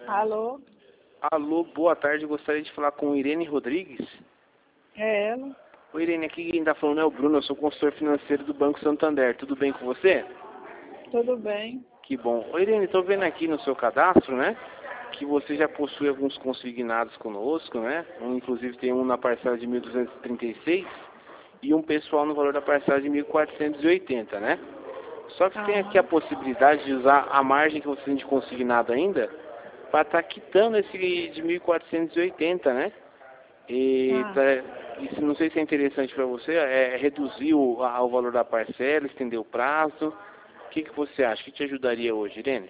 Alô? Alô, boa tarde. Gostaria de falar com Irene Rodrigues. É ela? Oi, Irene, aqui quem está falando é o Bruno. Eu sou consultor financeiro do Banco Santander. Tudo bem com você? Tudo bem? Que bom. Oi, Irene, estou vendo aqui no seu cadastro, né, que você já possui alguns consignados conosco, né? Inclusive tem um na parcela de 1.236 e um pessoal no valor da parcela de 1.480, né? Só que tem aqui a possibilidade de usar a margem que você tem de consignado ainda para estar quitando esse de 1.480, né? Isso não sei se é interessante para você, reduzir o valor da parcela, estender o prazo. O que você acha? O que te ajudaria hoje, Irene?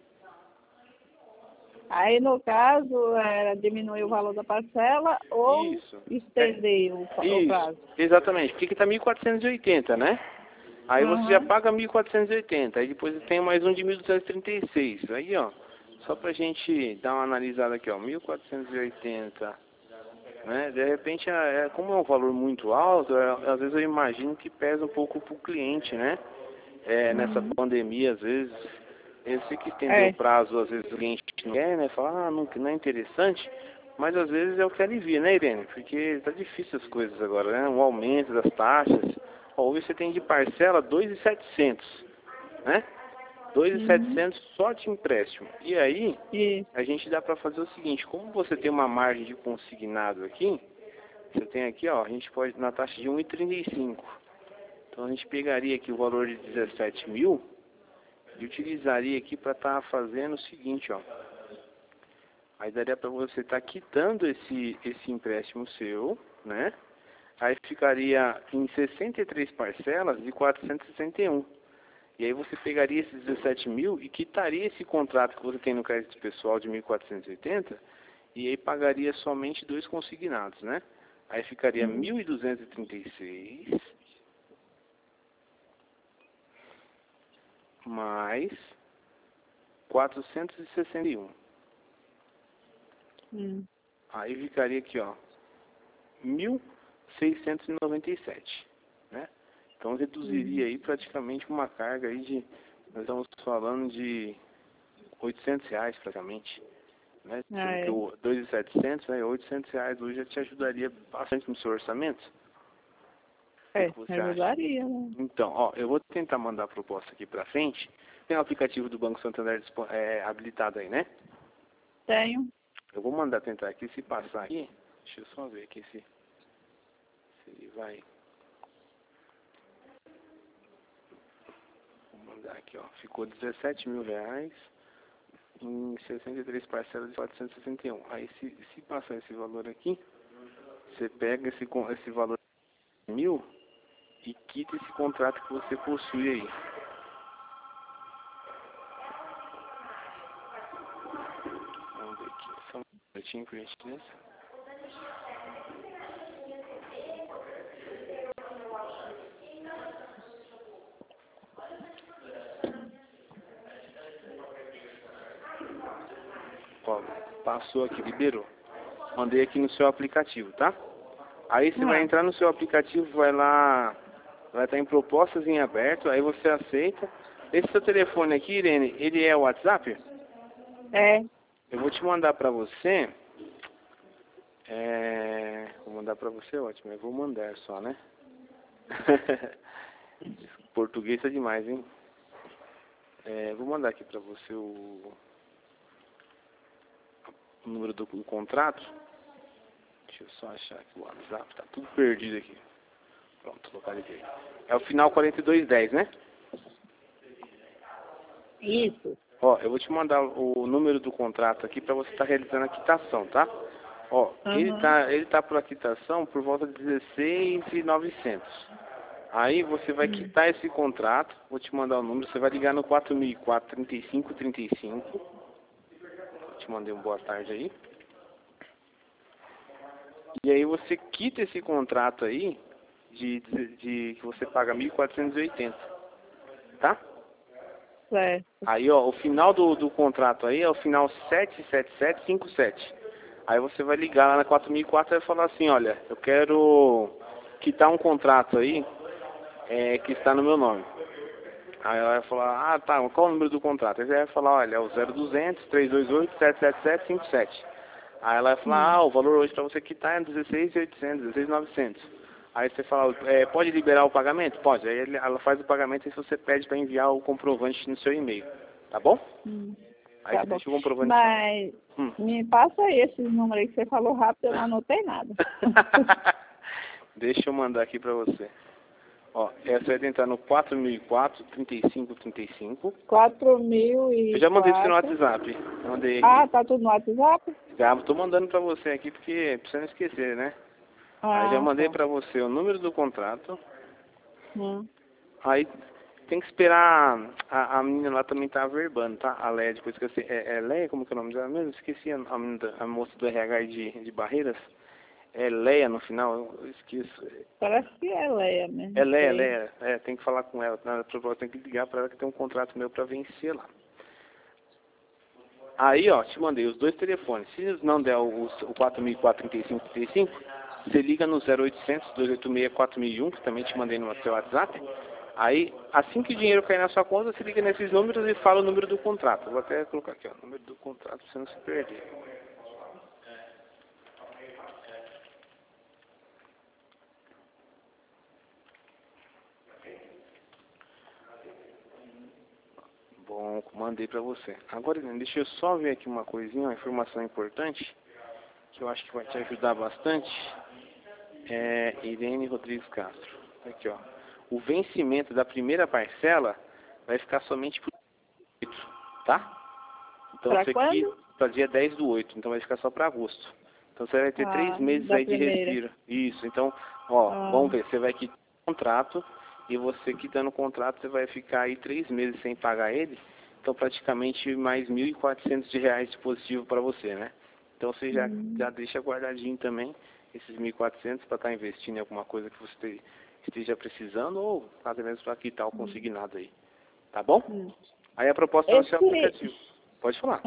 Aí, no caso, era diminuir o valor da parcela ou Isso. estender o prazo? Exatamente. Porque aqui está 1.480, né? Aí você já Uhum. paga 1.480, aí depois tem mais um de 1.236. Aí, ó, só pra gente dar uma analisada aqui, ó, 1.480, né? De repente, como é um valor muito alto, às vezes eu imagino que pesa um pouco pro cliente, né? Nessa pandemia, às vezes, eu sei que estender o prazo, às vezes o cliente não quer, né? Fala, não é interessante, mas às vezes é o que alivia, né, Irene? Porque tá difícil as coisas agora, né? O aumento das taxas. Ó, hoje você tem de parcela 2.700, né? 2.700 só de empréstimo. E aí, a gente dá para fazer o seguinte, como você tem uma margem de consignado aqui, você tem aqui, ó, a gente pode na taxa de 1,35. Então a gente pegaria aqui o valor de 17 mil e utilizaria aqui para estar fazendo o seguinte, ó. Aí daria para você estar quitando esse empréstimo seu, né? Aí ficaria em 63 parcelas de 461. E aí você pegaria esses 17 mil e quitaria esse contrato que você tem no crédito pessoal de 1.480 e aí pagaria somente 2 consignados, né? Aí ficaria 1.236 mais 461. Aí ficaria aqui, ó, 1.697, né? Então reduziria aí praticamente uma carga aí de, nós estamos falando de R$ 800 praticamente, né? Porque o 2.700, né, R$ 800 hoje já te ajudaria bastante no seu orçamento. O que você ajudaria, acha? né? Então, ó, eu vou tentar mandar a proposta aqui pra frente. Tem o aplicativo do Banco Santander habilitado aí, né? Tenho. Eu vou mandar tentar aqui, se passar aqui, deixa eu só ver aqui se ele vai. Vou mandar aqui, ó. Ficou R$ 17 mil em 63 parcelas de 461. Aí se passar esse valor aqui, você pega esse valor de 1.000 e quita esse contrato que você possui aí. Vamos ver aqui, só um minutinho por gentileza. Ó, passou aqui, liberou. Mandei aqui no seu aplicativo, tá? Aí você vai entrar no seu aplicativo, vai lá, vai estar em propostas em aberto, aí você aceita. Esse seu telefone aqui, Irene, ele é o WhatsApp? É. Eu vou te mandar pra você. Vou mandar pra você, ótimo. Eu vou mandar só, né? Português é demais, hein? Vou mandar aqui pra você o número do contrato. Deixa eu só achar aqui o WhatsApp, tá tudo perdido aqui. Pronto, localizei. É o final 4210, né? Isso. Ó, eu vou te mandar o número do contrato aqui para você estar realizando a quitação, tá? Ó, ele tá por quitação por volta de 16.900. Aí você vai quitar esse contrato, vou te mandar o número, você vai ligar no 4004 3535. Eu te mandei uma boa tarde aí. E aí você quita esse contrato aí que você paga 1.480, tá? Certo. Aí, ó, o final do contrato aí é o final 77757. Aí você vai ligar lá na 4004 e vai falar assim, olha, eu quero quitar um contrato aí que está no meu nome. Aí ela vai falar, ah, tá, qual o número do contrato? Aí você vai falar, olha, é o 0200 328 777 57. Aí ela vai falar, ah, o valor hoje para você quitar é 16.800, 16.900. Aí você fala, pode liberar o pagamento? Pode. Aí ela faz o pagamento e você pede para enviar o comprovante no seu e-mail. Tá bom? Aí Tá você bom. deixa o comprovante. Mas me passa aí esses números aí que você falou rápido, eu não anotei nada. Deixa eu mandar aqui para você. Ó, essa vai tentar no 4004 3535. 4.004. Eu já mandei pro seu no WhatsApp. Mandei aqui. Ah, tá tudo no WhatsApp? Já tô mandando pra você aqui porque precisa não esquecer, né? Aí já mandei tá. pra você o número do contrato. Hum. Aí tem que esperar. A menina lá também tá averbando, tá? A Leia, depois que eu sei. É Leia, como que é o nome dela mesmo? Esqueci a moça do RH de Barreiras. É Leia no final, eu esqueço. Parece que é Leia mesmo. É Leia, sei. Leia. É, tem que falar com ela. Na proposta tem que ligar pra ela que tem um contrato meu pra vencer lá. Aí, ó, te mandei os dois telefones. Se não der o 4004-3535, você liga no 0800-286-4001, que também te mandei no seu WhatsApp. Aí, assim que o dinheiro cair na sua conta, você liga nesses números e fala o número do contrato. Vou até colocar aqui, ó, o número do contrato pra você não se perder. Bom, mandei pra você. Agora, deixa eu só ver aqui uma coisinha, uma informação importante, que eu acho que vai te ajudar bastante. É Irene Rodrigues Castro. Aqui, ó. O vencimento da primeira parcela vai ficar somente por 8, tá? Então Pra isso aqui quando? para dia 10/8, então vai ficar só para agosto. Então você vai ter 3 meses Da aí de primeira. respiro. Isso, então, ó, vamos ver, você vai quitar o contrato e você quitando o contrato, você vai ficar aí 3 meses sem pagar ele, então praticamente mais R$ 1.400 de positivo para você, né? Então você já deixa guardadinho também esses 1.400 para estar investindo em alguma coisa que você esteja precisando ou até mesmo para quitar o consignado aí. Tá bom? Aí a proposta no seu aplicativo. Pode falar.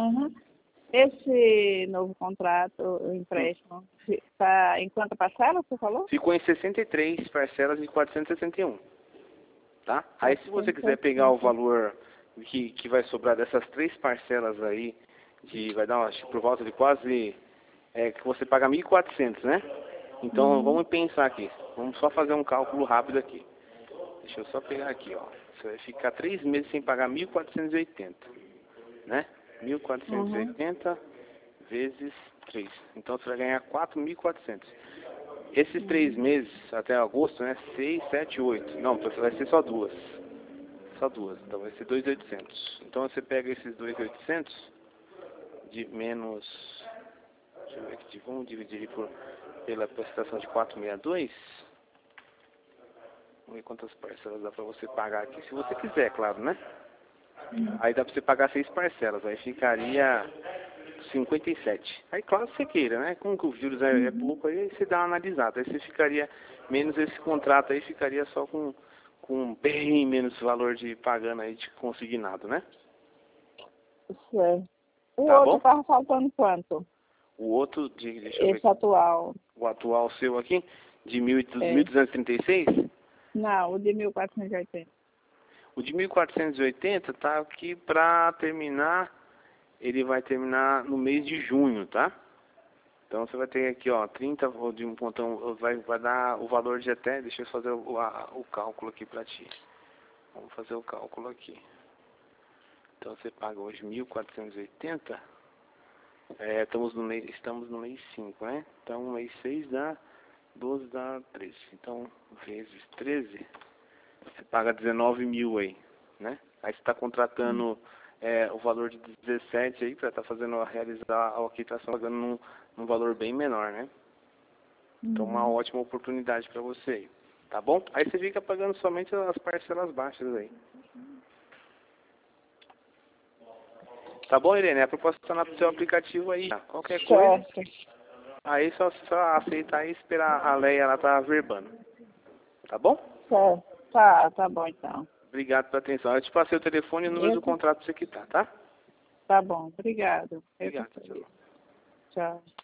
Esse novo contrato, o empréstimo, tá em quanta parcela, você falou? Ficou em 63 parcelas de 461. Tá? Aí se você quiser pegar o valor que vai sobrar dessas 3 parcelas aí, vai dar acho, por volta de quase, que você paga 1.400, né? Então vamos pensar aqui, vamos só fazer um cálculo rápido aqui. Deixa eu só pegar aqui, ó. Você vai ficar 3 meses sem pagar 1.480, né? 1.480 vezes 3. Então você vai ganhar 4.400. Esses 3 meses, até agosto, né? 6, 7, 8. Não, vai ser só duas. Só duas. Então vai ser 2.800. Então você pega esses 2.800 de menos... Deixa eu ver aqui. Vamos dividir pela prestação de 462. Vamos ver quantas parcelas dá pra você pagar aqui. Se você quiser, claro, né? Aí dá pra você pagar 6 parcelas. Aí ficaria 57. Aí claro que você queira, né? Como que os juros é pouco, aí você dá uma analisada. Aí você ficaria, menos esse contrato aí, ficaria só com bem menos valor de pagando aí de consignado, né? Certo. O Tá outro bom? tava faltando quanto? O outro, deixa eu ver Esse aqui. atual. O atual seu aqui, de 1.236. Não, o de 1.480. O de 1.480 tá aqui pra terminar, ele vai terminar no mês de junho, tá? Então você vai ter aqui, ó, 30 de um pontão, vai dar o valor de até, deixa eu fazer o cálculo aqui pra ti. Vamos fazer o cálculo aqui. Então você paga hoje 1.480, estamos no mês 5, né? Então mês 6 dá 12, dá 13. Então, vezes 13, você paga 19 mil aí, né? Aí você está contratando o valor de 17 aí para estar realizar a quitação pagando num valor bem menor, né? Então, uma ótima oportunidade para você aí, tá bom? Aí você fica pagando somente as parcelas baixas aí. Tá bom, Irene? A proposta está no seu aplicativo aí. Qualquer coisa, aí só aceitar e esperar a Leia, ela tá verbando. Tá bom? Certo. Tá bom então. Obrigado pela atenção. Eu te passei o telefone e o número do contrato para você quitar, tá? Tá bom, obrigado. Obrigado, tchau. Tchau.